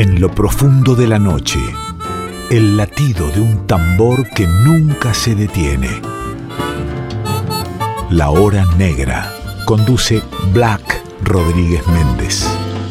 En lo profundo de la noche, el latido de un tambor que nunca se detiene. La Hora Negra. Conduce Black Rodríguez Méndez.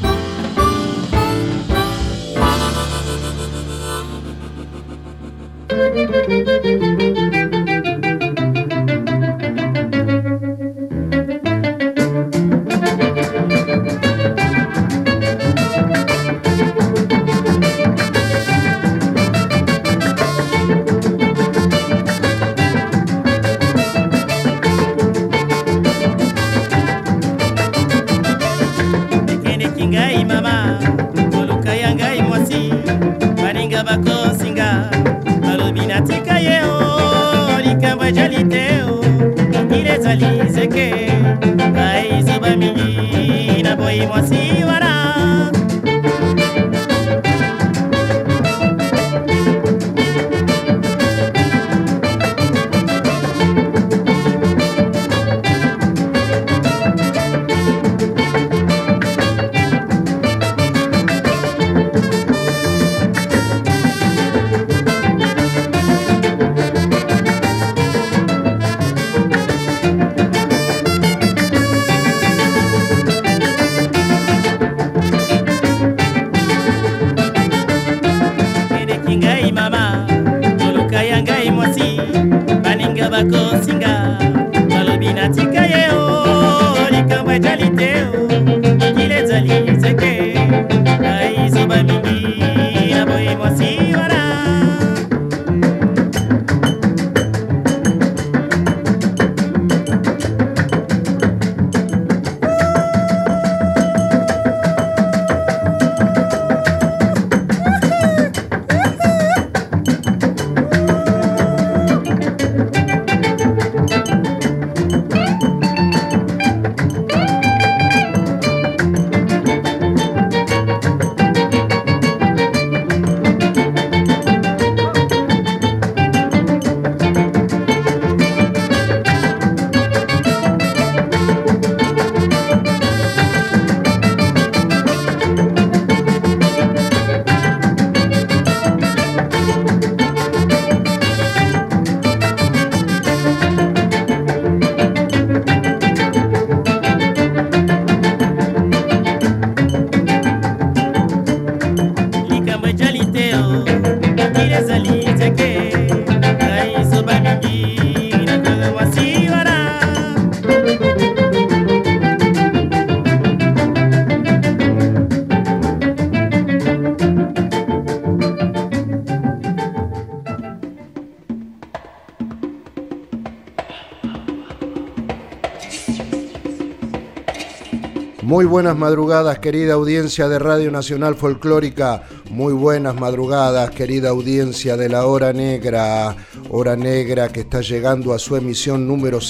Muy buenas madrugadas, querida audiencia de Radio Nacional Folclórica. Muy buenas madrugadas, querida audiencia de la Hora Negra. Hora Negra que está llegando a su emisión número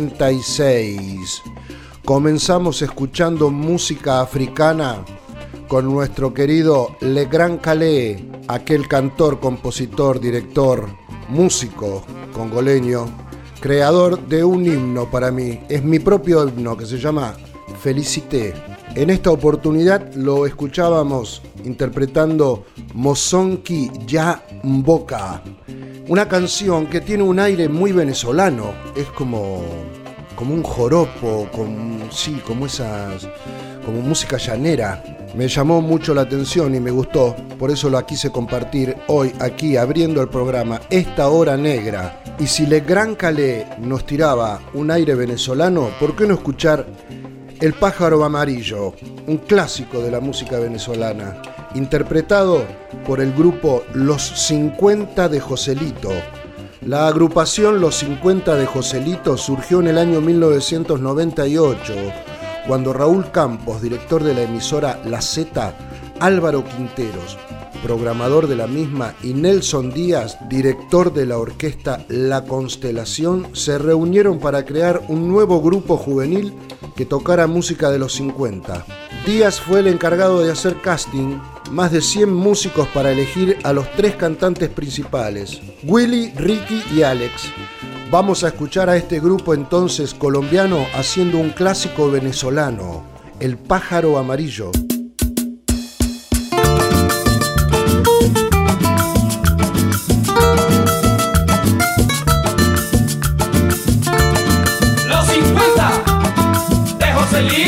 76. Comenzamos escuchando música africana con nuestro querido Le Grand Calais, aquel cantor, compositor, director, músico congoleño, creador de un himno para mí. Es mi propio himno que se llama Felicité. En esta oportunidad lo escuchábamos interpretando Mosonki Ya Mboka, una canción que tiene un aire muy venezolano. Es como un joropo, como música llanera. Me llamó mucho la atención y me gustó, por eso la quise compartir hoy aquí abriendo el programa Esta Hora Negra. Y si Le Grand Calais nos tiraba un aire venezolano, ¿por qué no escuchar El Pájaro Amarillo, un clásico de la música venezolana, interpretado por el grupo Los 50 de Joselito? La agrupación Los 50 de Joselito surgió en el año 1998, cuando Raúl Campos, director de la emisora La Z, Álvaro Quinteros, programador de la misma, y Nelson Díaz, director de la orquesta La Constelación, se reunieron para crear un nuevo grupo juvenil que tocara música de los 50. Díaz fue el encargado de hacer casting, más de 100 músicos para elegir a los 3 cantantes principales, Willy, Ricky y Alex. Vamos a escuchar a este grupo entonces colombiano haciendo un clásico venezolano, El Pájaro Amarillo.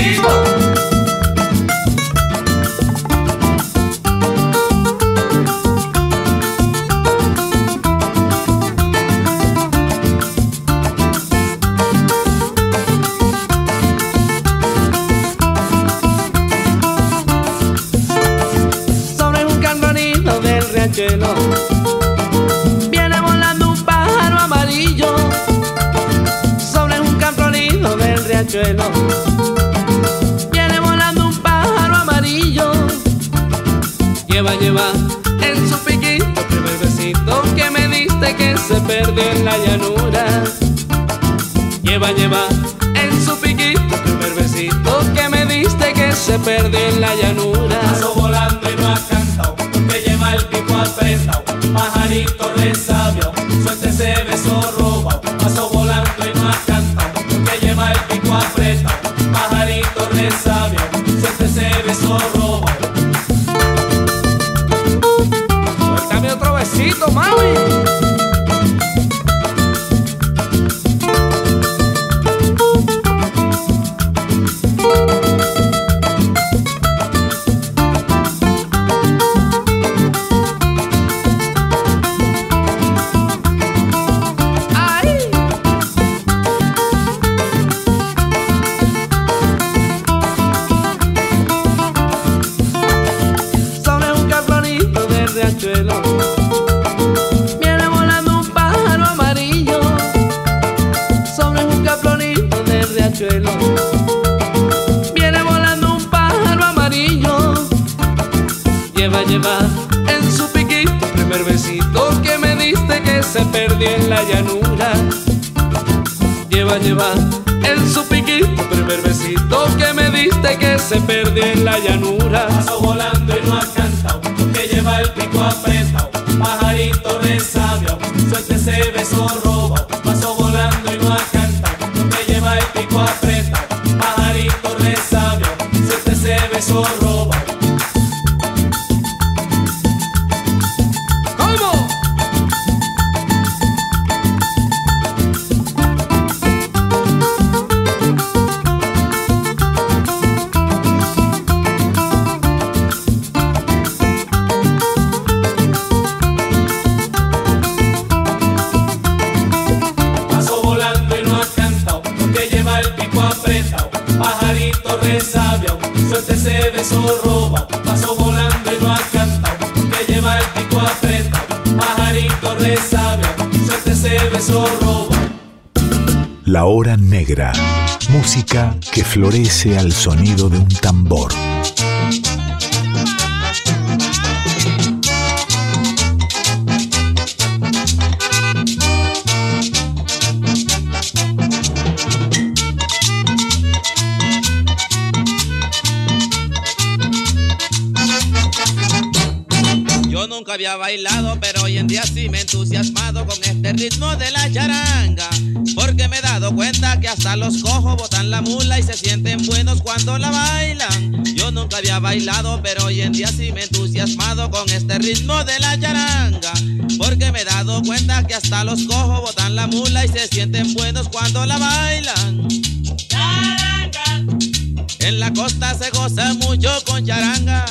Sobre un candonito del riachuelo viene volando un pájaro amarillo. Sobre un candonito del riachuelo viene volando un pájaro amarillo. Lleva en su piquito el primer besito que me diste que se perdió en la llanura. Lleva en su piquito el primer besito que me diste que se perdió en la llanura. Pasó volando y no ha cantado, porque lleva el pico apretado. Pajarito resabio, suelta ese beso robado. Pasó volando y no ha cantado, porque lleva el pico apretado. Pajarito resabio, suelta ese beso robado. Suéltame otro besito, mami. Viene volando un pájaro amarillo. Sobre un caplonito del riachuelo viene volando un pájaro amarillo. Lleva en su piquito el primer besito que me diste que se perdió en la llanura. Lleva en su piquito el primer besito que me diste que se perdió en la llanura. Pasó volando y no ha cantado, porque lleva el pico apretado. Pajarito resabio, suelta ese beso robado. Pasó volando y no ha cantado, porque lleva el pico apretado. Pajarito resabio, suelta ese beso robado. ¿Cómo? Pajarito resabio, suelta ese beso robado. Pasó volando y no ha cantado, que lleva el pico apretado. Pajarito resabio, suelta ese beso robado. La Hora Negra. Música que florece al sonido de un tambor. Nunca había bailado, pero hoy en día sí me he entusiasmado con este ritmo de la charanga, porque me he dado cuenta que hasta los cojos botan la mula y se sienten buenos cuando la bailan. Yo nunca había bailado, pero hoy en día sí me he entusiasmado con este ritmo de la charanga, porque me he dado cuenta que hasta los cojos botan la mula y se sienten buenos cuando la bailan. Charanga. En la costa se goza mucho con charanga.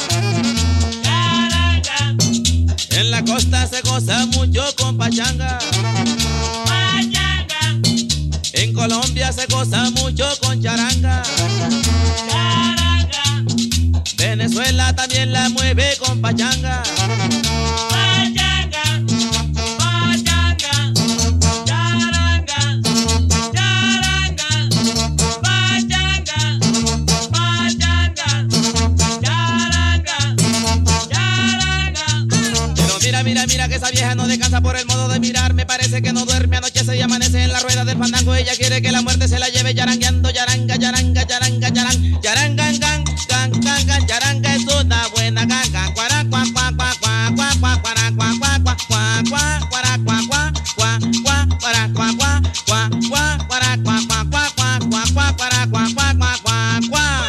En la costa se goza mucho con pachanga. Pachanga. En Colombia se goza mucho con charanga. Charanga. Venezuela también la mueve con pachanga. Pachanga. Pachanga. Charanga. Charanga. Pachanga. Pachanga. Charanga. Mira que esa vieja no descansa por el modo de mirar. Me parece que no duerme, anochece y amanece en la rueda del fandango. Ella quiere que la muerte se la lleve yarangueando. Yaranga, yaranga, yaranga, yaranga. Yaranga, gang, gang, gang, gang. Yaranga es una buena ganga. Cuara, cuá, cuá, cuá, cuá, cuá, cuá, cuara, cuá, cuá, cuá, cuá, cuá, cuara, cuá, cuá, cuá, cuá, cuara, cuá, cuá, cuá, cuá, cuara, cuá, cuá, cuá, cuá, cuá, cuá, cuara, cuá, cuá, cuá, cuá, cuá.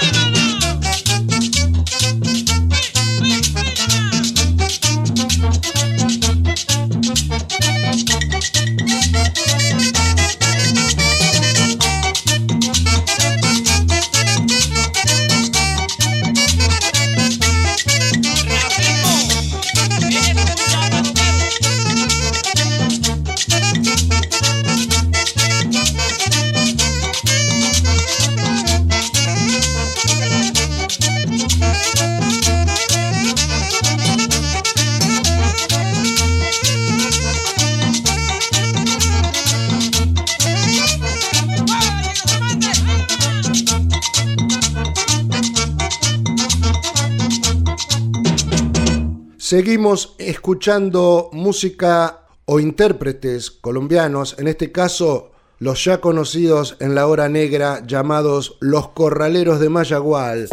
Seguimos escuchando música o intérpretes colombianos, en este caso los ya conocidos en la hora negra llamados Los Corraleros de Mayagual.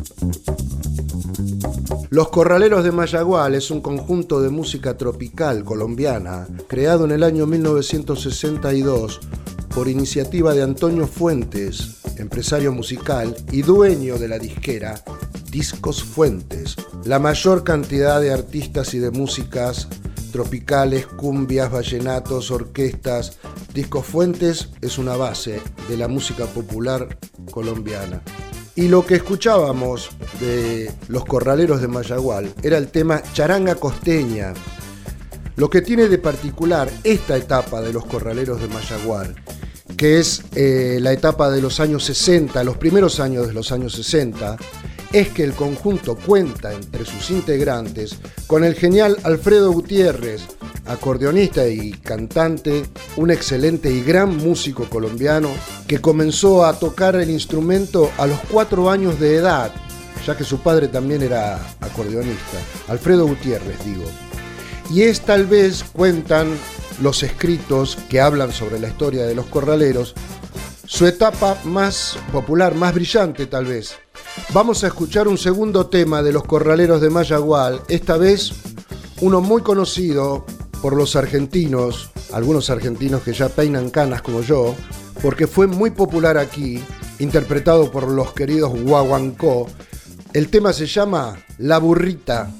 Los Corraleros de Mayagual es un conjunto de música tropical colombiana creado en el año 1962 por iniciativa de Antonio Fuentes, empresario musical y dueño de la disquera Discos Fuentes. La mayor cantidad de artistas y de músicas tropicales, cumbias, vallenatos, orquestas. Discos Fuentes es una base de la música popular colombiana. Y lo que escuchábamos de Los Corraleros de Mayagual era el tema Charanga Costeña. Lo que tiene de particular esta etapa de Los Corraleros de Mayagual, que es la etapa de los años 60, los primeros años de los años 60, es que el conjunto cuenta entre sus integrantes con el genial Alfredo Gutiérrez, acordeonista y cantante, un excelente y gran músico colombiano que comenzó a tocar el instrumento a los 4 años de edad, ya que su padre también era acordeonista, Alfredo Gutiérrez, digo. Y es tal vez, cuentan los escritos que hablan sobre la historia de los corraleros, su etapa más popular, más brillante tal vez. Vamos a escuchar un segundo tema de Los Corraleros de Mayagual, esta vez uno muy conocido por los argentinos, algunos argentinos que ya peinan canas como yo, porque fue muy popular aquí, interpretado por los queridos Guaguancó. El tema se llama La Burrita.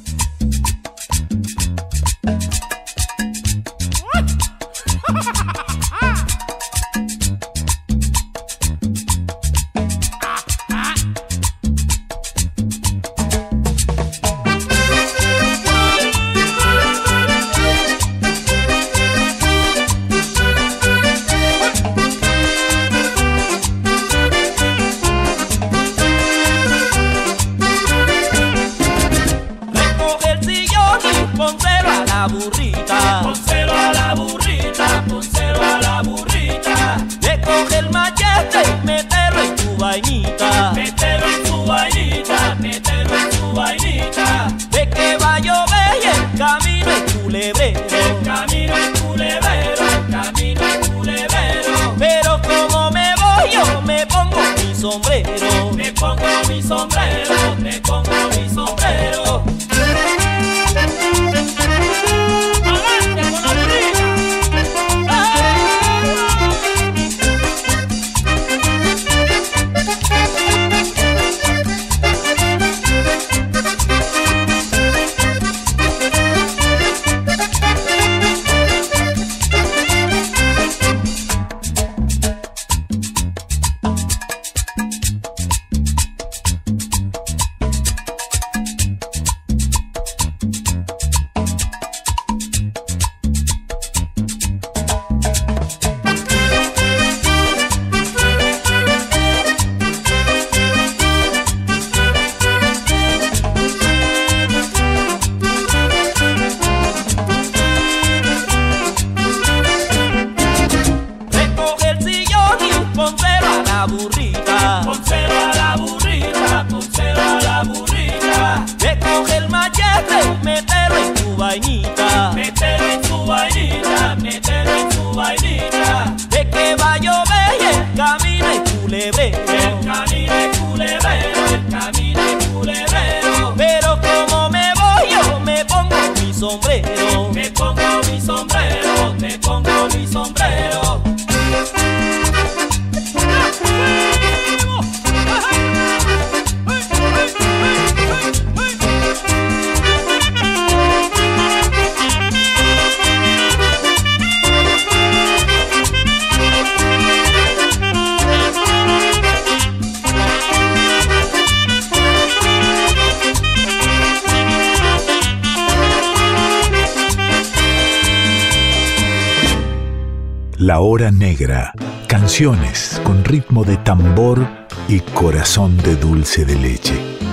La Hora Negra, canciones con ritmo de tambor y corazón de dulce de leche.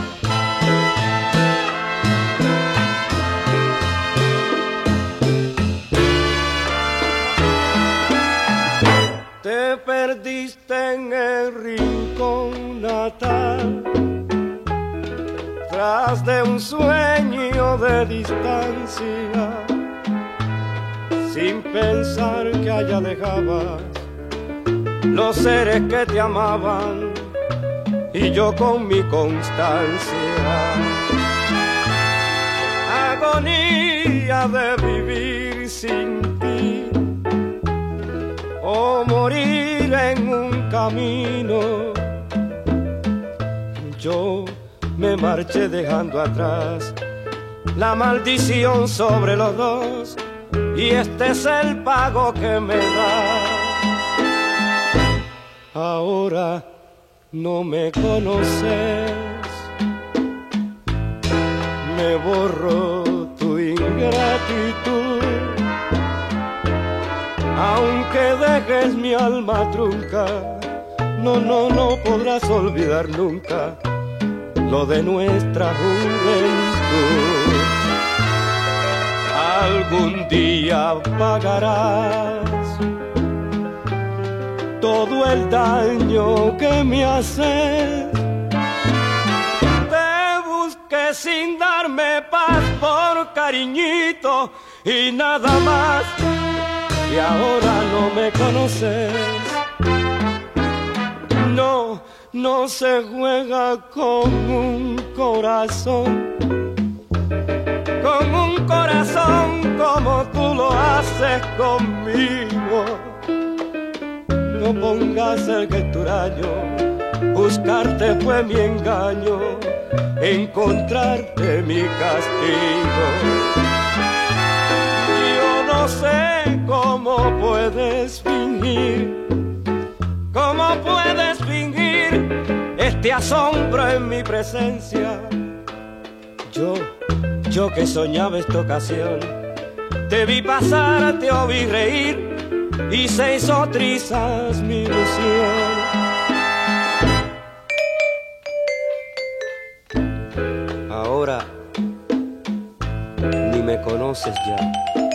Te perdiste en el rincón natal tras de un sueño de distancia, sin pensar que allá dejabas los seres que te amaban y yo con mi constancia. Agonía de vivir sin ti o morir en un camino. Yo me marché dejando atrás la maldición sobre los dos y este es el pago que me da. Ahora no me conoces, me borro tu ingratitud, aunque dejes mi alma trunca, no podrás olvidar nunca lo de nuestra juventud. Algún día pagarás todo el daño que me haces. Te busqué sin darme paz por cariñito y nada más, y ahora no me conoces. No se juega con un corazón como tú lo haces conmigo. No pongas el que es tu daño, buscarte fue mi engaño, encontrarte mi castigo. Yo no sé cómo puedes fingir este asombro en mi presencia. Yo que soñaba esta ocasión, te vi pasar, te oí reír y se hizo trizas mi ilusión. Ahora ni me conoces ya,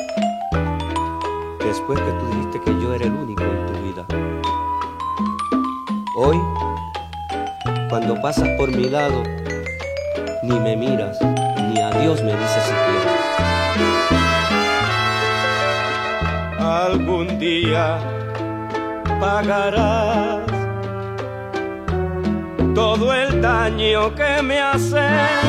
después que tú dijiste que yo era el único en tu vida. Hoy, cuando pasas por mi lado, ni me miras, ni adiós me dices siquiera. Algún día pagarás todo el daño que me haces.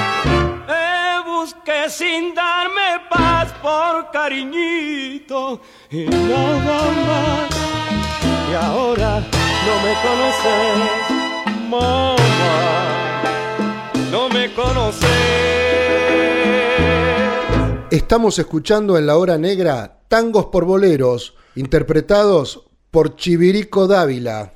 Busqué sin darme paz por cariñito y nada más. Y ahora no me conoces, mamá, no me conoces. Estamos escuchando en La Hora Negra tangos por boleros, interpretados por Chivirico Dávila.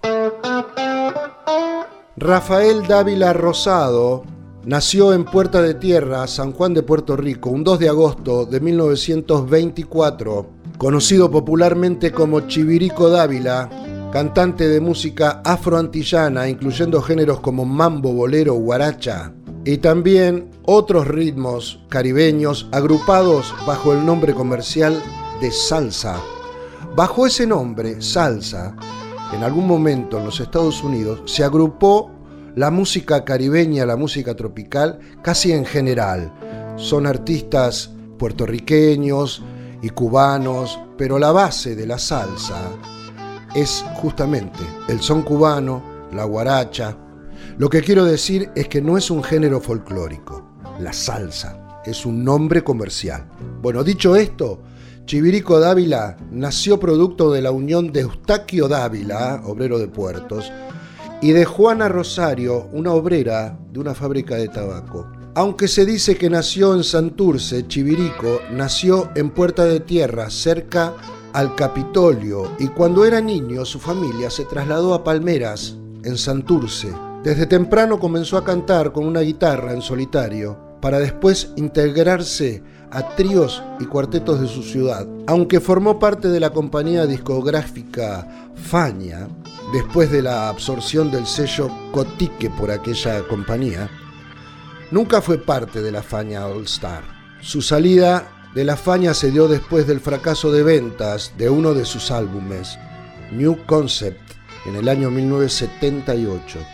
Rafael Dávila Rosado nació en Puerta de Tierra, San Juan de Puerto Rico, un 2 de agosto de 1924. Conocido popularmente como Chivirico Dávila, cantante de música afroantillana, incluyendo géneros como mambo, bolero, guaracha, y también otros ritmos caribeños agrupados bajo el nombre comercial de salsa. Bajo ese nombre, salsa, en algún momento en los Estados Unidos se agrupó la música caribeña, la música tropical, casi en general. Son artistas puertorriqueños y cubanos, pero la base de la salsa es justamente el son cubano, la guaracha. Lo que quiero decir es que no es un género folclórico. La salsa es un nombre comercial. Bueno, dicho esto, Chivirico Dávila nació producto de la unión de Eustaquio Dávila, obrero de puertos, y de Juana Rosario, una obrera de una fábrica de tabaco. Aunque se dice que nació en Santurce, Chivirico nació en Puerta de Tierra, cerca al Capitolio, y cuando era niño su familia se trasladó a Palmeras, en Santurce. Desde temprano comenzó a cantar con una guitarra en solitario, para después integrarse a tríos y cuartetos de su ciudad. Aunque formó parte de la compañía discográfica Fania, después de la absorción del sello Cotique por aquella compañía, nunca fue parte de la Fania All Star. Su salida de la Fania se dio después del fracaso de ventas de uno de sus álbumes, New Concept, en el año 1978.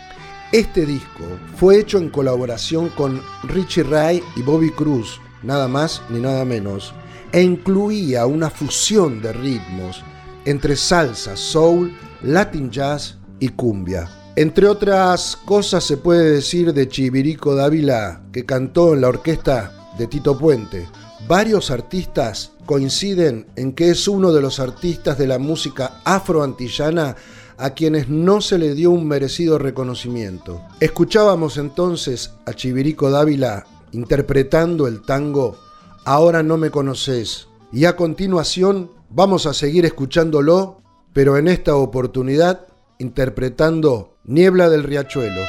Este disco fue hecho en colaboración con Richie Ray y Bobby Cruz, nada más ni nada menos, e incluía una fusión de ritmos entre salsa, soul, latin jazz y cumbia. Entre otras cosas se puede decir de Chivirico Dávila, que cantó en la orquesta de Tito Puente. Varios artistas coinciden en que es uno de los artistas de la música afroantillana a quienes no se le dio un merecido reconocimiento. Escuchábamos entonces a Chivirico Dávila interpretando el tango Ahora no me conoces, y a continuación vamos a seguir escuchándolo, pero en esta oportunidad interpretando Niebla del Riachuelo.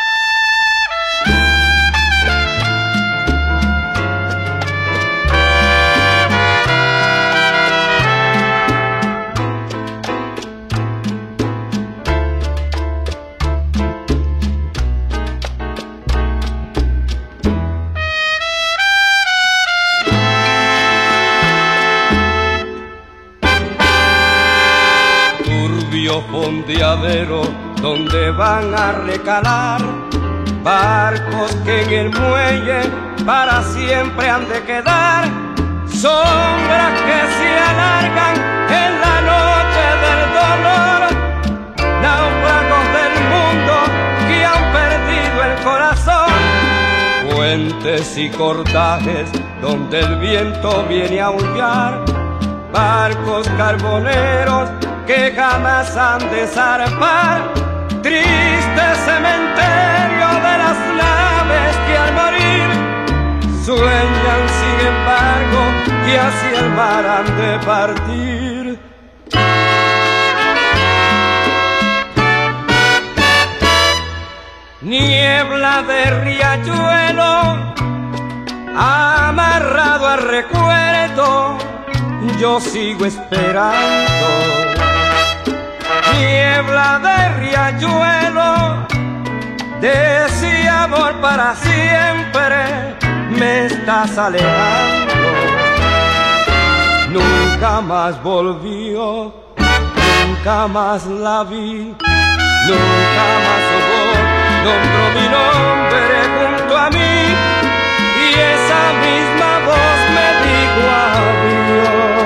Fondeadero donde van a recalar barcos que en el muelle para siempre han de quedar, sombras que se alargan en la noche del dolor, náufragos del mundo que han perdido el corazón, puentes y cortajes donde el viento viene a aullar, barcos carboneros que jamás han de zarpar, triste cementerio de las naves que al morir sueñan sin embargo que hacia el mar han de partir. Niebla de riachuelo amarrado al recuerdo, yo sigo esperando. Niebla de riachuelo, de ese amor para siempre me estás alejando. Nunca más volvió, nunca más la vi, nunca más su voz nombró mi nombre junto a mí, y esa misma voz me dijo adiós.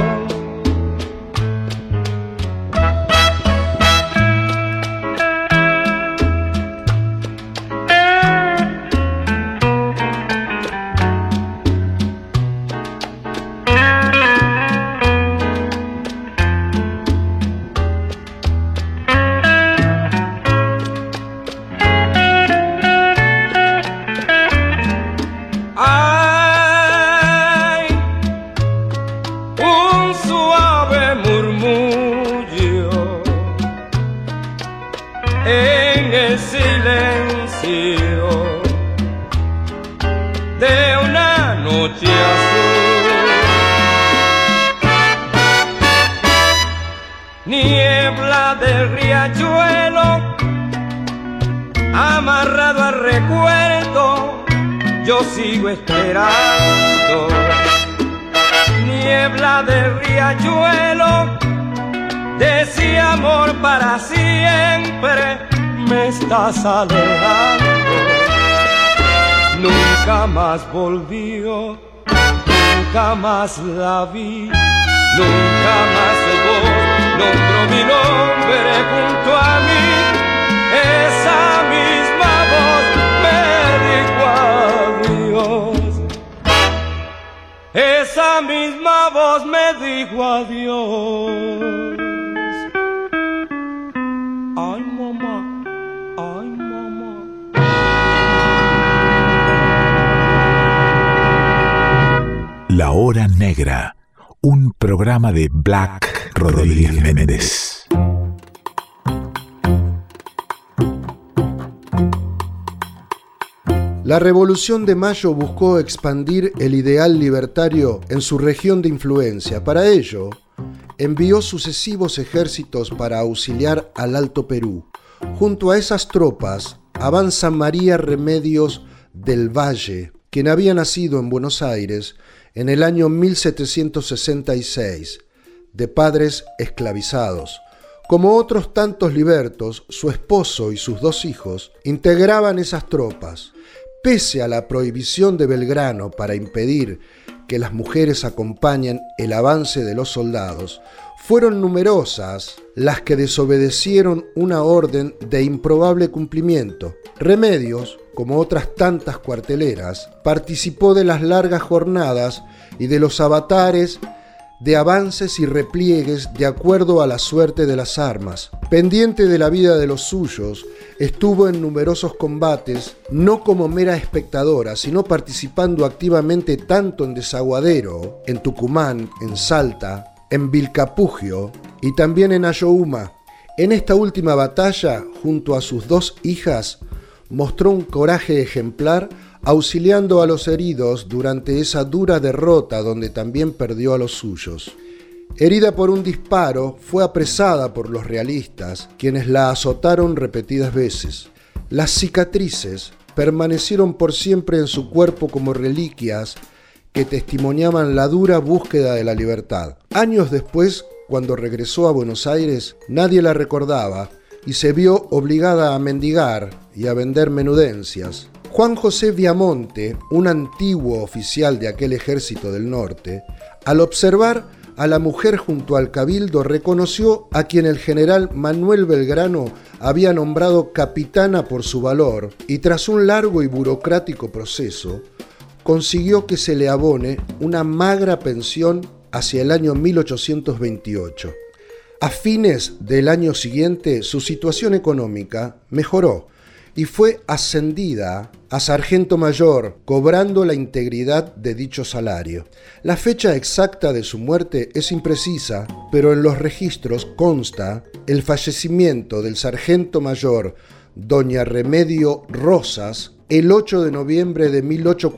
Niebla del riachuelo, amarrado al recuerdo, yo sigo esperando. Niebla del riachuelo, de ese amor para siempre me estás alejando. Nunca más volvió, nunca más la vi, nunca más su voz nombró mi nombre junto a mí. Esa misma voz me dijo adiós. Esa misma voz me dijo adiós. Ay, mamá, ay, mamá. La Hora Negra, un programa de Black Rodríguez Méndez. La Revolución de Mayo buscó expandir el ideal libertario en su región de influencia. Para ello, envió sucesivos ejércitos para auxiliar al Alto Perú. Junto a esas tropas avanza María Remedios del Valle, quien había nacido en Buenos Aires en el año 1766, de padres esclavizados. Como otros tantos libertos, su esposo y sus 2 hijos integraban esas tropas. Pese a la prohibición de Belgrano para impedir que las mujeres acompañen el avance de los soldados, fueron numerosas las que desobedecieron una orden de improbable cumplimiento. Remedios, como otras tantas cuarteleras, participó de las largas jornadas y de los avatares de avances y repliegues de acuerdo a la suerte de las armas. Pendiente de la vida de los suyos, estuvo en numerosos combates, no como mera espectadora, sino participando activamente tanto en Desaguadero, en Tucumán, en Salta, en Vilcapugio y también en Ayohuma. En esta última batalla, junto a sus 2 hijas, mostró un coraje ejemplar, auxiliando a los heridos durante esa dura derrota donde también perdió a los suyos. Herida por un disparo, fue apresada por los realistas, quienes la azotaron repetidas veces. Las cicatrices permanecieron por siempre en su cuerpo como reliquias que testimoniaban la dura búsqueda de la libertad. Años después, cuando regresó a Buenos Aires, nadie la recordaba y se vio obligada a mendigar y a vender menudencias. Juan José Viamonte, un antiguo oficial de aquel ejército del norte, al observar a la mujer junto al cabildo, reconoció a quien el general Manuel Belgrano había nombrado capitana por su valor y tras un largo y burocrático proceso, consiguió que se le abone una magra pensión hacia el año 1828. A fines del año siguiente, su situación económica mejoró y fue ascendida a sargento mayor, cobrando la integridad de dicho salario. La fecha exacta de su muerte es imprecisa, pero en los registros consta el fallecimiento del sargento mayor doña Remedio Rosas el 8 de noviembre de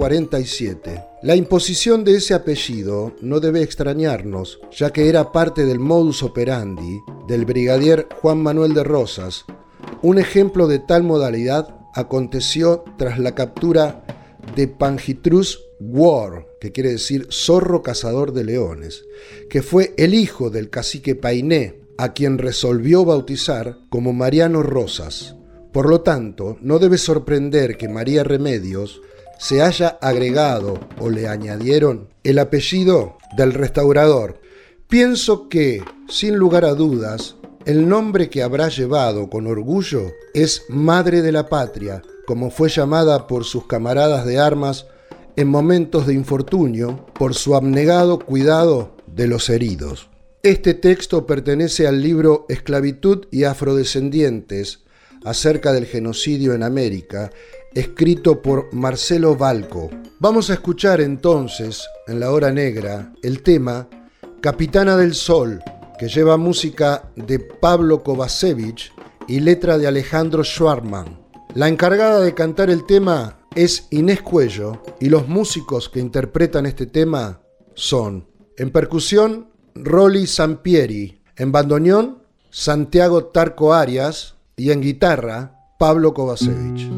1847. La imposición de ese apellido no debe extrañarnos, ya que era parte del modus operandi del brigadier Juan Manuel de Rosas. Un ejemplo de tal modalidad aconteció tras la captura de Panjitrus War, que quiere decir zorro cazador de leones, que fue el hijo del cacique Painé, a quien resolvió bautizar como Mariano Rosas. Por lo tanto, no debe sorprender que María Remedios se haya agregado o le añadieron el apellido del restaurador. Pienso que, sin lugar a dudas, el nombre que habrá llevado con orgullo es Madre de la Patria, como fue llamada por sus camaradas de armas en momentos de infortunio por su abnegado cuidado de los heridos. Este texto pertenece al libro Esclavitud y Afrodescendientes, acerca del genocidio en América, escrito por Marcelo Balco. Vamos a escuchar entonces, en la hora negra, el tema Capitana del Sol, que lleva música de Pablo Kovacevic y letra de Alejandro Schwarman. La encargada de cantar el tema es Inés Cuello y los músicos que interpretan este tema son, en percusión, Rolly Sampieri, en bandoneón, Santiago Tarco Arias y en guitarra, Pablo Kovacevic.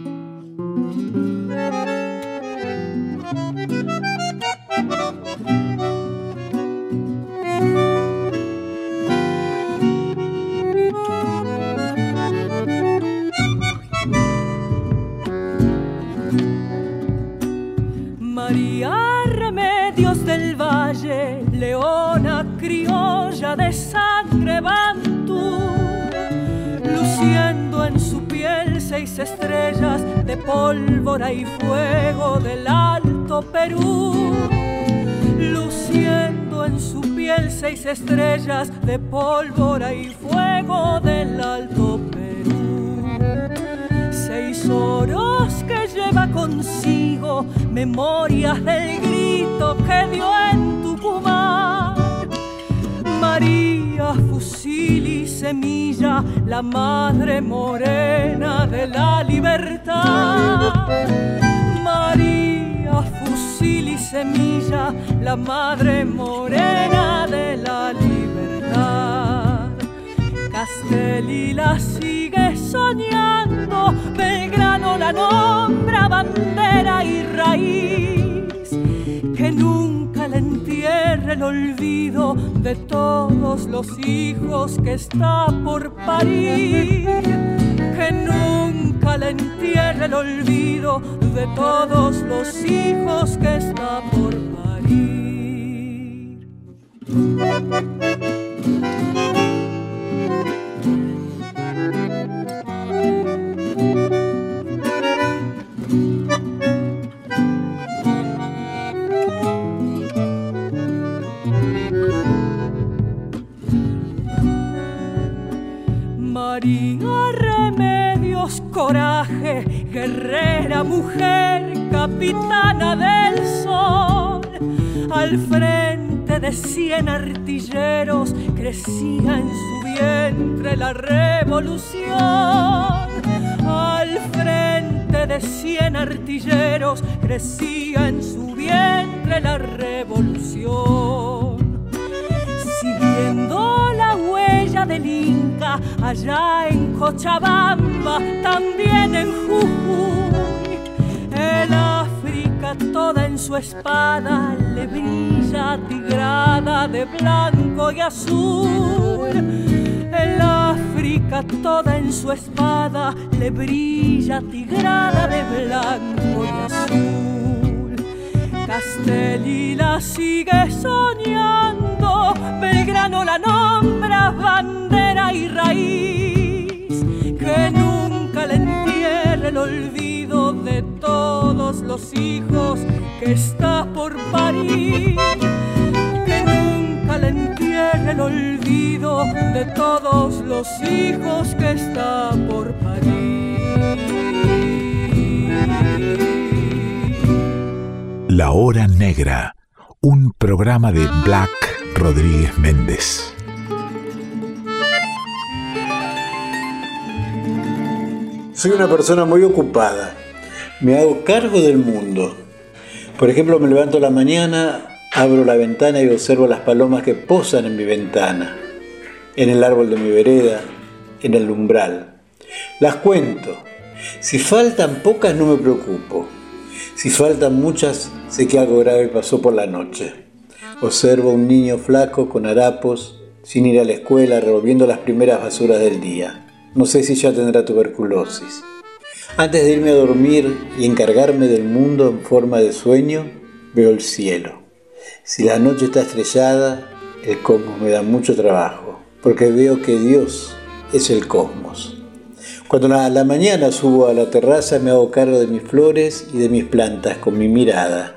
María Remedios del Valle, leona criolla de sangre bantú, luciendo en su piel 6 estrellas de pólvora y fuego del Alto Perú, luciendo en su piel 6 estrellas de pólvora y fuego del Alto Perú. 6 oros que lleva consigo, memorias del grito que dio en Tucumán. María, fusil y semilla, la madre morena de la libertad. María, fusil y semilla, la madre morena de la libertad. Castelli la sigue soñando, Belgrano la nombra bandera y raíz, que nunca la entierre entierre el olvido de todos los hijos que está por parir. Que nunca le entierre el olvido de todos los hijos que está por parir. María Remedios Coraje, guerrera mujer, capitana del sol, al frente de 100 artilleros crecía en su vientre la revolución. Al frente de 100 artilleros crecía en su vientre la revolución. Siguiendo la huella del Inca, allá en Cochabamba, también en Jujuy, el África toda en su espada le brilla tigrada de blanco y azul. El África toda en su espada le brilla tigrada de blanco y azul. Castelli la sigue soñando, Belgrano la nombra bandera y raíz. Que nunca le entierre el olvido de todos los hijos que está por parir. Que nunca le entierre el olvido de todos los hijos que está por parir. La Hora Negra, un programa de Black Rodríguez Méndez. Soy una persona muy ocupada. Me hago cargo del mundo. Por ejemplo, me levanto a la mañana, abro la ventana y observo las palomas que posan en mi ventana, en el árbol de mi vereda, en el umbral. Las cuento. Si faltan pocas no me preocupo. Si faltan muchas, sé que algo grave pasó por la noche. Observo a un niño flaco con harapos, sin ir a la escuela, revolviendo las primeras basuras del día. No sé si ya tendrá tuberculosis. Antes de irme a dormir y encargarme del mundo en forma de sueño, veo el cielo. Si la noche está estrellada, el cosmos me da mucho trabajo, porque veo que Dios es el cosmos. Cuando a la mañana subo a la terraza me hago cargo de mis flores y de mis plantas con mi mirada.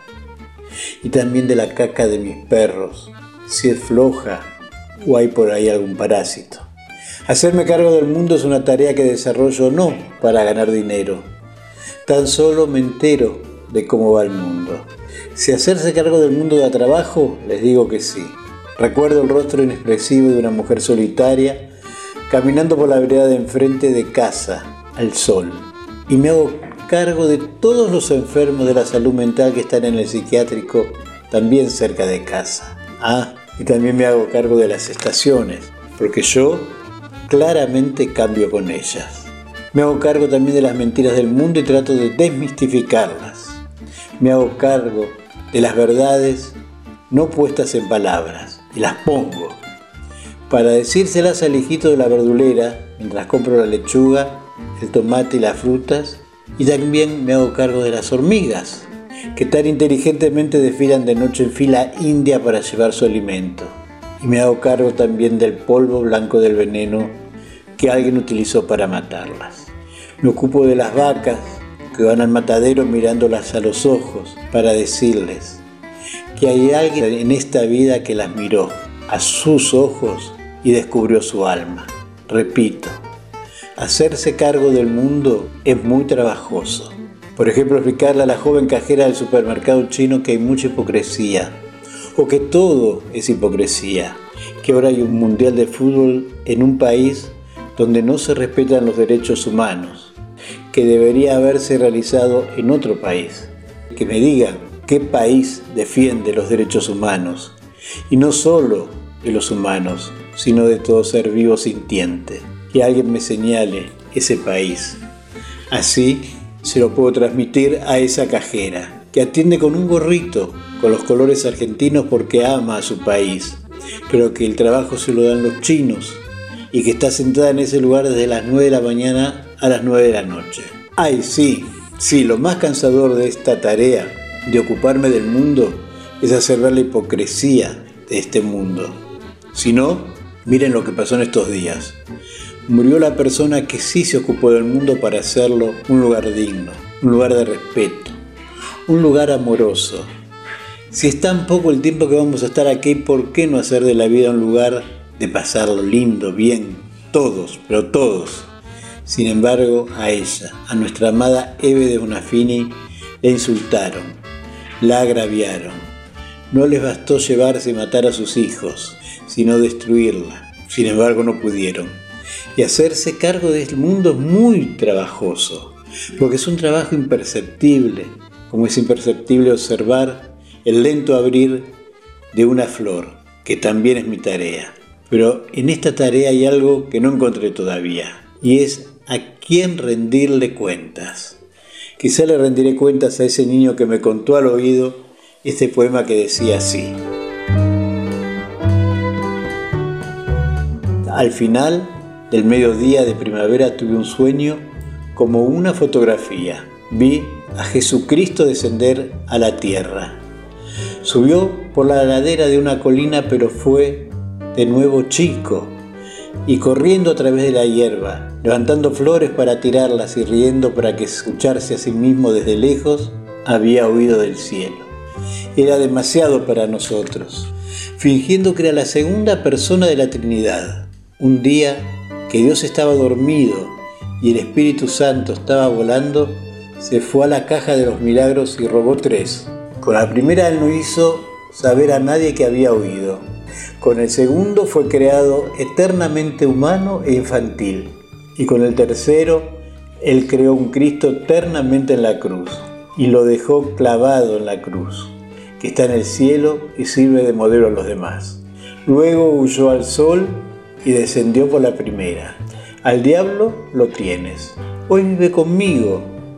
Y también de la caca de mis perros, si es floja o hay por ahí algún parásito. Hacerme cargo del mundo es una tarea que desarrollo no para ganar dinero. Tan solo me entero de cómo va el mundo. Si hacerse cargo del mundo da trabajo, les digo que sí. Recuerdo el rostro inexpresivo de una mujer solitaria caminando por la vereda de enfrente de casa, al sol. Y me hago cargo de todos los enfermos de la salud mental que están en el psiquiátrico, también cerca de casa. Y también me hago cargo de las estaciones, porque yo claramente cambio con ellas. Me hago cargo también de las mentiras del mundo y trato de desmistificarlas. Me hago cargo de las verdades no puestas en palabras, y las pongo para decírselas al hijito de la verdulera mientras compro la lechuga, el tomate y las frutas. Y también me hago cargo de las hormigas, que tan inteligentemente desfilan de noche en fila india para llevar su alimento. Y me hago cargo también del polvo blanco del veneno que alguien utilizó para matarlas. Me ocupo de las vacas que van al matadero mirándolas a los ojos para decirles que hay alguien en esta vida que las miró a sus ojos y descubrió su alma. Repito, hacerse cargo del mundo es muy trabajoso. Por ejemplo, explicarle a la joven cajera del supermercado chino que hay mucha hipocresía, o que todo es hipocresía, que ahora hay un mundial de fútbol en un país donde no se respetan los derechos humanos, que debería haberse realizado en otro país. Que me digan qué país defiende los derechos humanos, y no solo de los humanos, sino de todo ser vivo sintiente. Que alguien me señale ese país. Así se lo puedo transmitir a esa cajera. que atiende con un gorrito con los colores argentinos porque ama a su país, pero que el trabajo se lo dan los chinos y que está sentada en ese lugar desde las 9 de la mañana a las 9 de la noche. Ay, sí, lo más cansador de esta tarea de ocuparme del mundo es hacer ver la hipocresía de este mundo. Si no, miren lo que pasó en estos días. Murió la persona que sí se ocupó del mundo para hacerlo un lugar digno, un lugar de respeto, un lugar amoroso. Si es tan poco el tiempo que vamos a estar aquí, ¿por qué no hacer de la vida un lugar de pasarlo lindo, bien, todos, pero todos? Sin embargo, a ella, a nuestra amada Eve de Bonafini, la insultaron, la agraviaron. No les bastó llevarse y matar a sus hijos, sino destruirla. Sin embargo, no pudieron. Y hacerse cargo del mundo es muy trabajoso, porque es un trabajo imperceptible, como es imperceptible observar el lento abrir de una flor, que también es mi tarea. Pero en esta tarea hay algo que no encontré todavía, y es a quién rendirle cuentas. Quizá le rendiré cuentas a ese niño que me contó al oído este poema que decía así. Al final del mediodía de primavera tuve un sueño como una fotografía. Vi a Jesucristo descender a la tierra. Subió por la ladera de una colina, pero fue de nuevo chico, y corriendo a través de la hierba, levantando flores para tirarlas y riendo para que escucharse a sí mismo desde lejos, había huido del cielo. Era demasiado para nosotros, fingiendo que era la segunda persona de la Trinidad. Un día que Dios estaba dormido y el Espíritu Santo estaba volando, se fue a la caja de los milagros y robó 3. Con la primera él no hizo saber a nadie que había huido. Con el segundo fue creado eternamente humano e infantil. Y con el tercero, él creó un Cristo eternamente en la cruz y lo dejó clavado en la cruz, que está en el cielo y sirve de modelo a los demás. Luego huyó al sol y descendió por la primera. Al diablo lo tienes. Hoy vive conmigo,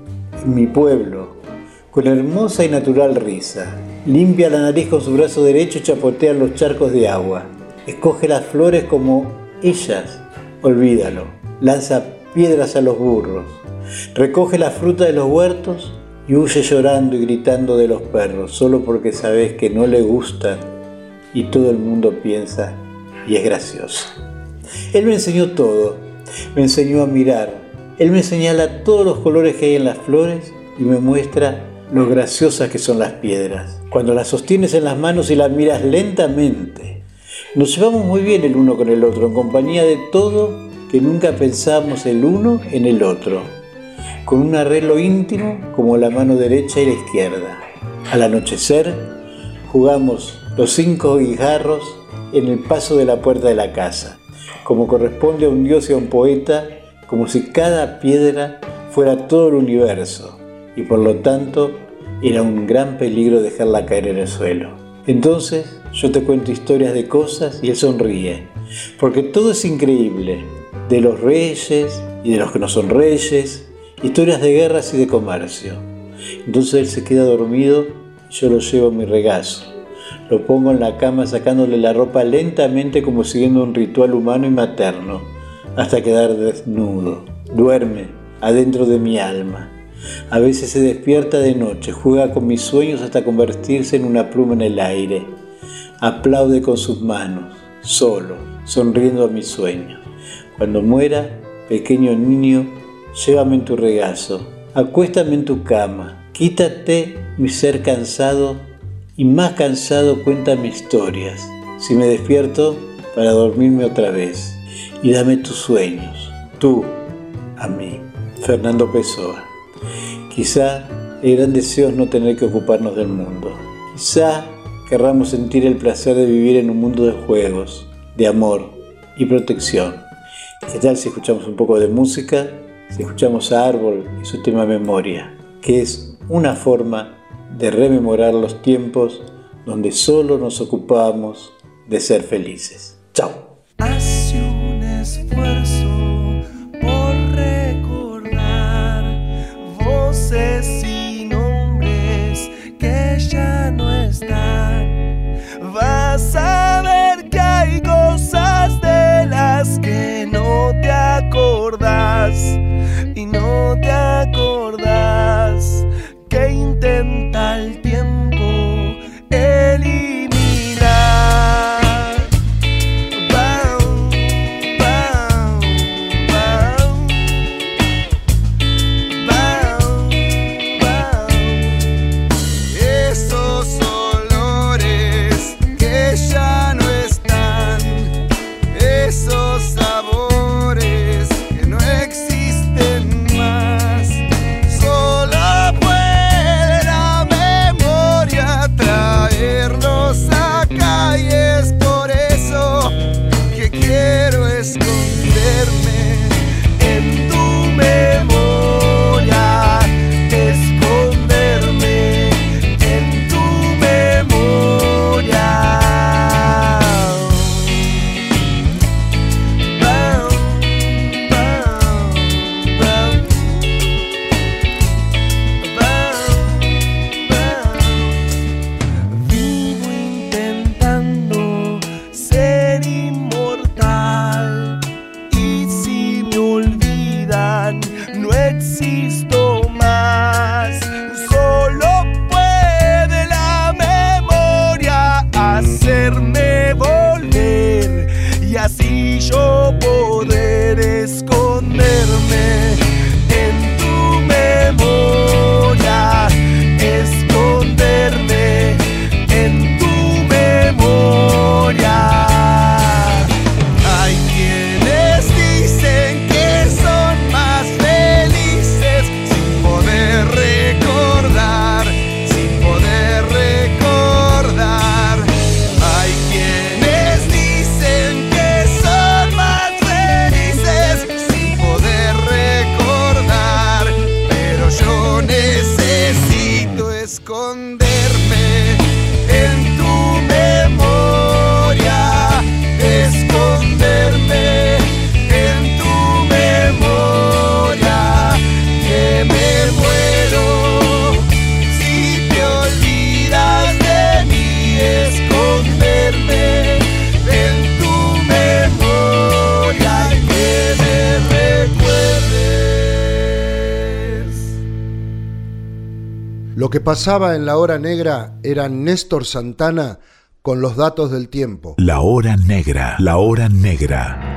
en mi pueblo, con hermosa y natural risa. Limpia la nariz con su brazo derecho y chapotea los charcos de agua. Escoge las flores como ellas, olvídalo. Lanza piedras a los burros. Recoge la fruta de los huertos y huye llorando y gritando de los perros, solo porque sabes que no le gustan y todo el mundo piensa y es gracioso. Él me enseñó todo, me enseñó a mirar. Él me señala todos los colores que hay en las flores y me muestra lo graciosas que son las piedras. Cuando las sostienes en las manos y las miras lentamente, nos llevamos muy bien el uno con el otro, en compañía de todo que nunca pensamos el uno en el otro, con un arreglo íntimo como la mano derecha y la izquierda. Al anochecer, jugamos los 5 guijarros en el paso de la puerta de la casa, como corresponde a un dios y a un poeta, como si cada piedra fuera todo el universo, y por lo tanto era un gran peligro dejarla caer en el suelo. Entonces yo te cuento historias de cosas y él sonríe, porque todo es increíble, de los reyes y de los que no son reyes, historias de guerras y de comercio. Entonces él se queda dormido y yo lo llevo en mi regazo. Lo pongo en la cama sacándole la ropa lentamente como siguiendo un ritual humano y materno, hasta quedar desnudo. Duerme adentro de mi alma. A veces se despierta de noche, juega con mis sueños hasta convertirse en una pluma en el aire. Aplaude con sus manos, solo, sonriendo a mis sueños. Cuando muera, pequeño niño, llévame en tu regazo, acuéstame en tu cama, quítate mi ser cansado y más cansado cuéntame historias. Si me despierto, para dormirme otra vez. Y dame tus sueños, tú, a mí. Fernando Pessoa. Quizá el gran deseo es no tener que ocuparnos del mundo. Quizá querramos sentir el placer de vivir en un mundo de juegos, de amor y protección. ¿Qué tal si escuchamos un poco de música? Si escuchamos a Árbol y su tema Memoria, que es una forma de rememorar los tiempos donde solo nos ocupábamos de ser felices. ¡Chao! Hace un esfuerzo por recordar voces y nombres intenta el tiempo eliminar. Bam, bam, bam, bam, bam. Esos olores que ya no están, esos sabores que no existen más, solo puede la memoria traerlos acá, y es por eso que quiero esconderme en tu memoria, esconderme en tu memoria. Bam, bam, bam, bam, bam. Vivo intentando ser inmortal, y si me olvidan no existo más. Solo puede la memoria hacerme volver, y así yo poder esconderme en tu memoria, esconderme en tu memoria. Hay quienes dicen que son más felices sin poder recordar, sin poder recordar. Hay quienes dicen que son más felices sin poder recordar, pero yo necesito esconderme en tu memoria, esconderme en tu memoria, que me muero si te olvidas de mí, esconderme en tu memoria, y que me recuerdes. Lo que pasaba en la hora negra era Néstor Santana con los datos del tiempo. La hora negra, la hora negra.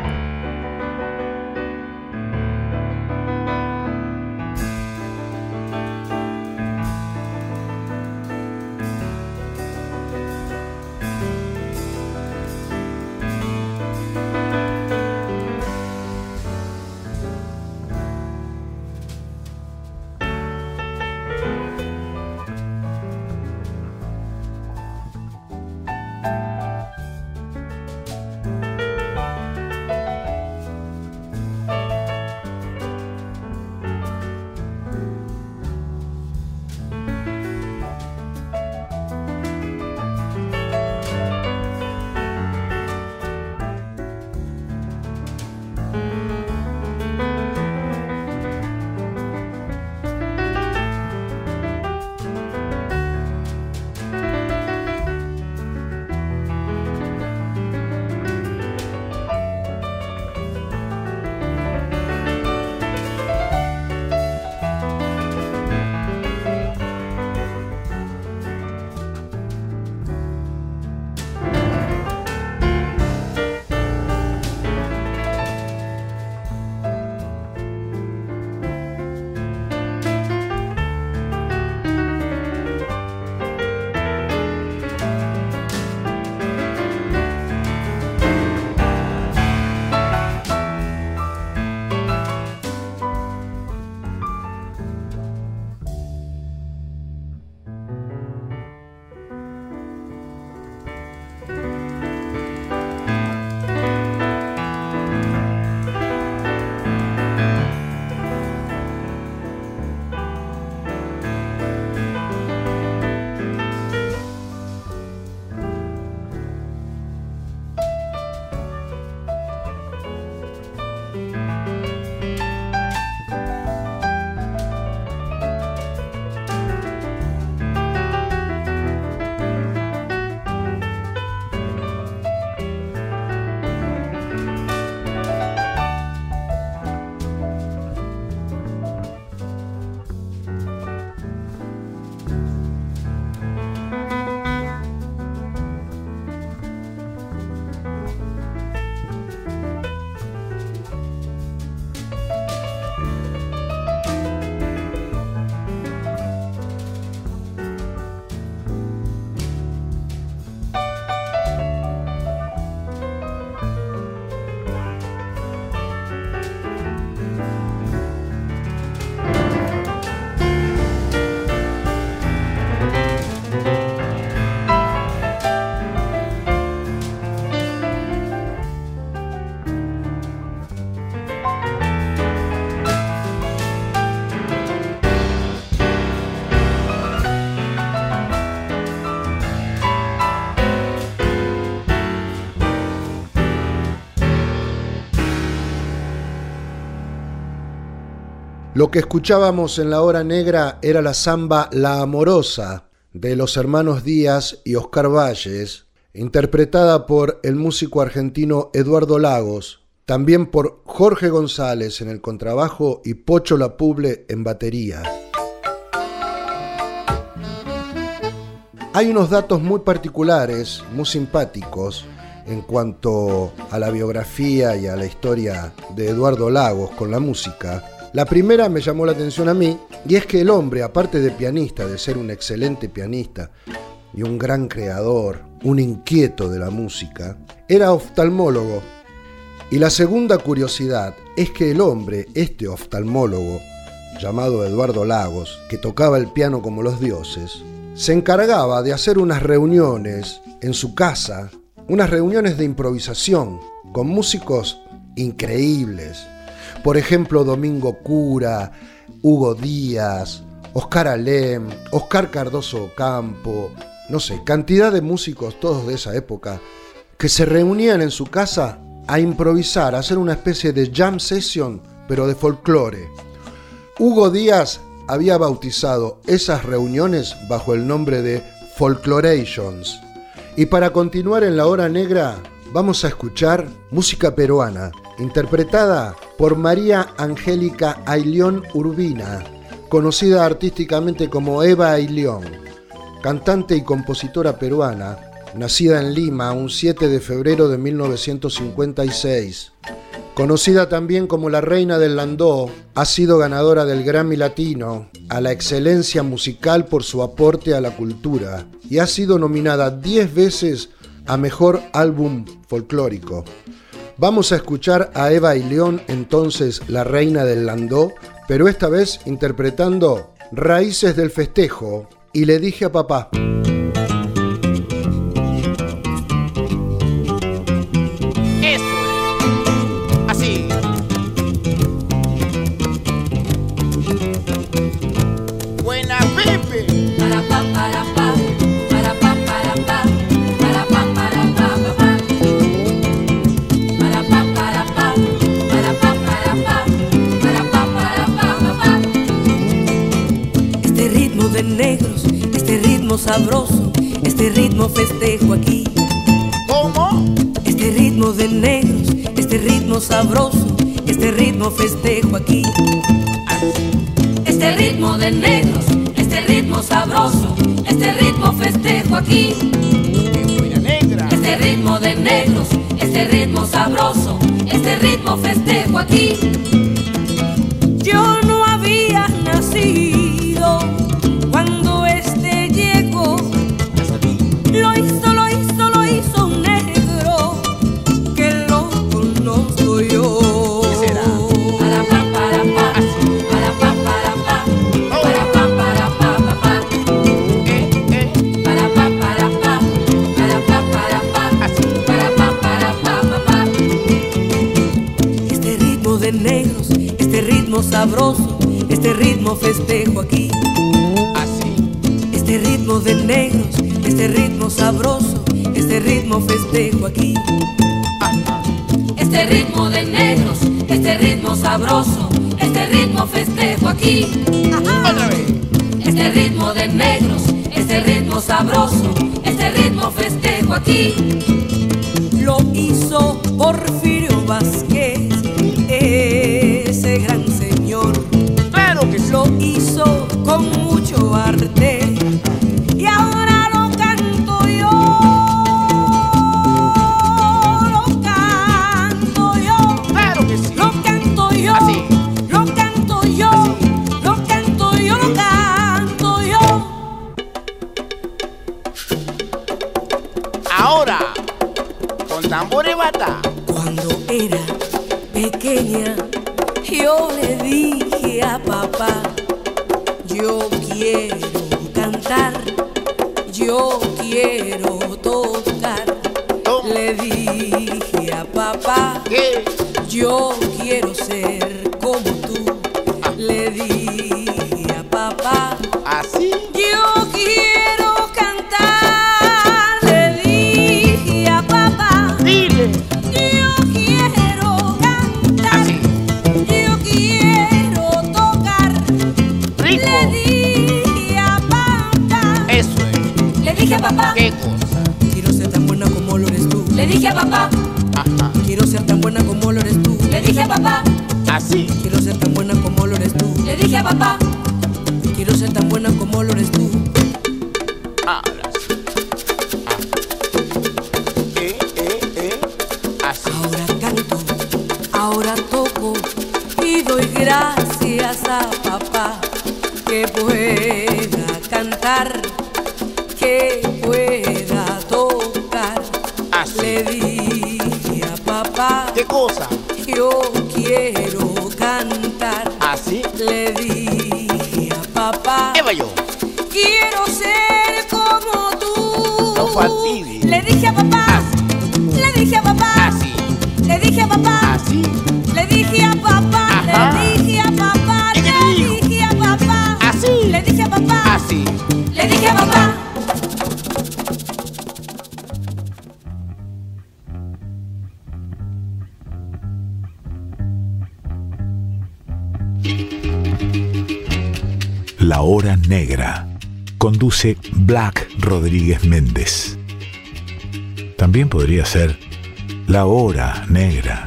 Lo que escuchábamos en la hora negra era la samba La Amorosa de los hermanos Díaz y Oscar Valles, interpretada por el músico argentino Eduardo Lagos, también por Jorge González en el contrabajo y Pocho Lapuble en batería. Hay unos datos muy particulares, muy simpáticos, en cuanto a la biografía y a la historia de Eduardo Lagos con la música. La primera me llamó la atención a mí, y es que el hombre, aparte de pianista, de ser un excelente pianista y un gran creador, un inquieto de la música, era oftalmólogo. Y la segunda curiosidad es que el hombre, este oftalmólogo, llamado Eduardo Lagos, que tocaba el piano como los dioses, se encargaba de hacer unas reuniones en su casa, unas reuniones de improvisación con músicos increíbles. Por ejemplo, Domingo Cura, Hugo Díaz, Oscar Alem, Oscar Cardoso Ocampo, no sé, cantidad de músicos todos de esa época que se reunían en su casa a improvisar, a hacer una especie de jam session, pero de folclore. Hugo Díaz había bautizado esas reuniones bajo el nombre de Folklorations. Y para continuar en la hora negra, vamos a escuchar música peruana, interpretada por María Angélica Ayllón Urbina, conocida artísticamente como Eva Ayllón, cantante y compositora peruana, nacida en Lima un 7 de febrero de 1956. Conocida también como la Reina del Landó, ha sido ganadora del Grammy Latino a la excelencia musical por su aporte a la cultura y ha sido nominada 10 veces a Mejor Álbum Folclórico. Vamos a escuchar a Eva Ayllón, entonces la Reina del Landó, pero esta vez interpretando Raíces del Festejo y Le dije a papá. Negros, este ritmo sabroso, este ritmo festejo aquí. ¿Cómo? Este ritmo de negros, este ritmo sabroso, este ritmo festejo aquí. Este ritmo de negros, este ritmo sabroso, este ritmo festejo aquí. Este ritmo de negros, este ritmo sabroso, este ritmo festejo aquí. Yo no había nacido cuando este llegó, lo hizo un negro que lo conozco yo. ¿Qué será? Para pa para pa, para pa para pa, para pa para pa pa pa. Para pa para pa, para pa para pa, para pa para pa pa pa. Este ritmo de negros, este ritmo sabroso, este ritmo festejo aquí. Este ritmo de negros, este ritmo sabroso, este ritmo festejo aquí. Este ritmo de negros, este ritmo sabroso, este ritmo festejo aquí. Otra vez. Este ritmo de negros, este ritmo sabroso, este ritmo festejo aquí. Lo hizo Porfirio Vázquez, ese gran señor. Claro que sí. Lo hizo con mucho arte. Y ahora lo canto yo, lo canto yo, Claro que sí. lo canto yo, Así. lo canto yo, lo canto yo, lo canto yo. Ahora, con tambor y bata. Cuando era pequeña, yo le dije a papá, yo quiero cantar, yo quiero tocar. Le dije a papá, ¿Qué? yo quiero ser como tú. Le dije a papá, Así. yo quiero cantar. Le dije a papá, Dile. yo quiero cantar. Así. Yo quiero tocar. dije a papá. ¿Qué cosa? Quiero ser tan buena como lo eres tú. Le dije a papá. Ajá. Quiero ser tan buena como lo eres tú. Le dije a papá. Así. Quiero ser tan buena como lo eres tú. Le dije a papá. Quiero ser tan buena como lo eres tú. Ahora sí. Así. Ahora canto, ahora toco y doy gracias a papá que pueda cantar, que pueda tocar. Así. Le dije a papá, ¿Qué cosa? yo quiero cantar. Así. Le dije a papá, ¿Qué va yo? quiero ser como tú. No fastidies. Le dije a papá, le dije a papá, Así. le dije a papá, Así. le dije a papá, Ajá. le dije a papá, ¿Y qué le te dijo? dije a papá, Así. le dije a papá, Así. Le dije a papá. La Hora Negra. Conduce Black Rodríguez Méndez. También podría ser La Hora Negra.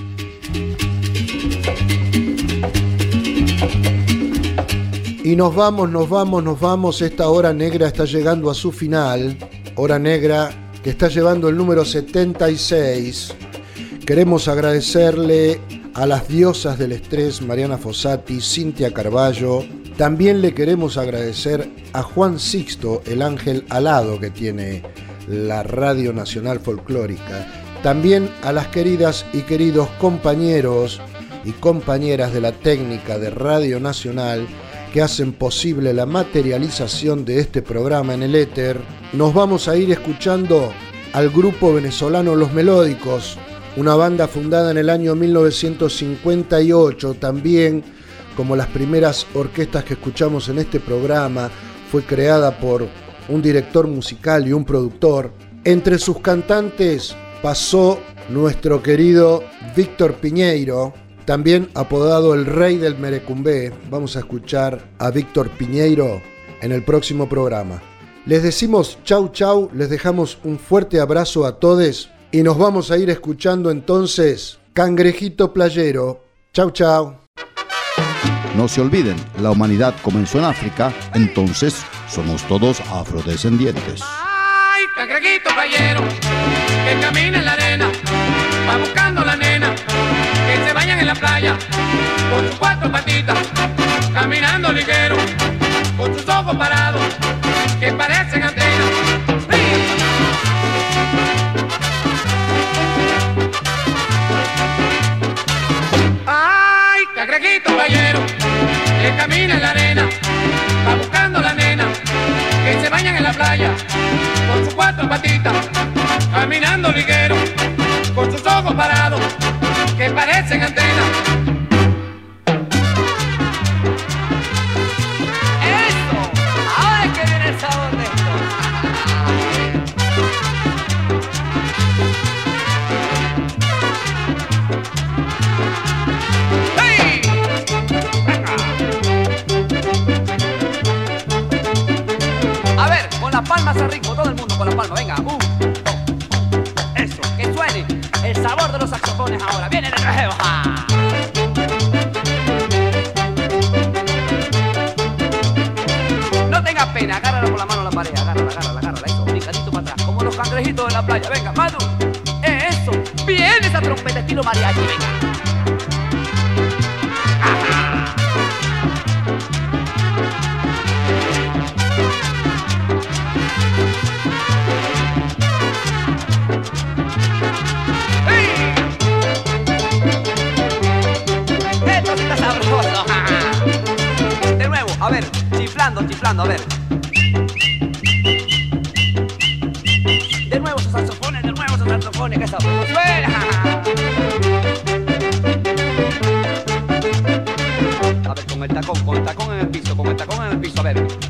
Y nos vamos. Esta hora negra está llegando a su final. Hora negra que está llevando el número 76. Queremos agradecerle a las diosas del estrés, Mariana Fossati, Cintia Carballo. También le queremos agradecer a Juan Sixto, el ángel alado que tiene la Radio Nacional Folclórica. También a las queridas y queridos compañeros y compañeras de la técnica de Radio Nacional que hacen posible la materialización de este programa en el éter. Nos vamos a ir escuchando al grupo venezolano Los Melódicos, una banda fundada en el año 1958, también como las primeras orquestas que escuchamos en este programa, fue creada por un director musical y un productor. Entre sus cantantes pasó nuestro querido Víctor Piñeiro, también apodado el Rey del Merecumbé. Vamos a escuchar a Víctor Piñeiro en el próximo programa. Les decimos chau chau, les dejamos un fuerte abrazo a todos y nos vamos a ir escuchando entonces Cangrejito Playero. Chau chau. No se olviden, la humanidad comenzó en África, entonces somos todos afrodescendientes. Ay, cangrejito playero, que camina en la arena, va buscando la nena, que se bañan en la playa, con sus cuatro patitas, caminando ligero, con sus ojos parados, que parecen antenas. Ay, cangrejito playero, que camina en la arena, va buscando la nena, que se bañan en la playa, con sus cuatro patitas, caminando ligero, con sus ojos parados, que parecen antenas. ¡Eso! Ahora es que viene el sabor de esto. ¡Hey! A ver, con las palmas al ritmo, todo el mundo con las palmas, venga. Eso, que suene el sabor de los saxofones ahora. Viene de nuevo. ¡Ja! No tengas pena, agárrala con la mano a la pared, agárrala, eso, brincadito para atrás, como los cangrejitos de la playa. Venga, Manu, eso, bien esa trompeta estilo mariachi, venga. Ajá. Esto sí está sabroso. De nuevo, a ver, chiflando, a ver. De nuevo esos saxofones, que sabroso suena. A ver, con el tacón en el piso, a ver.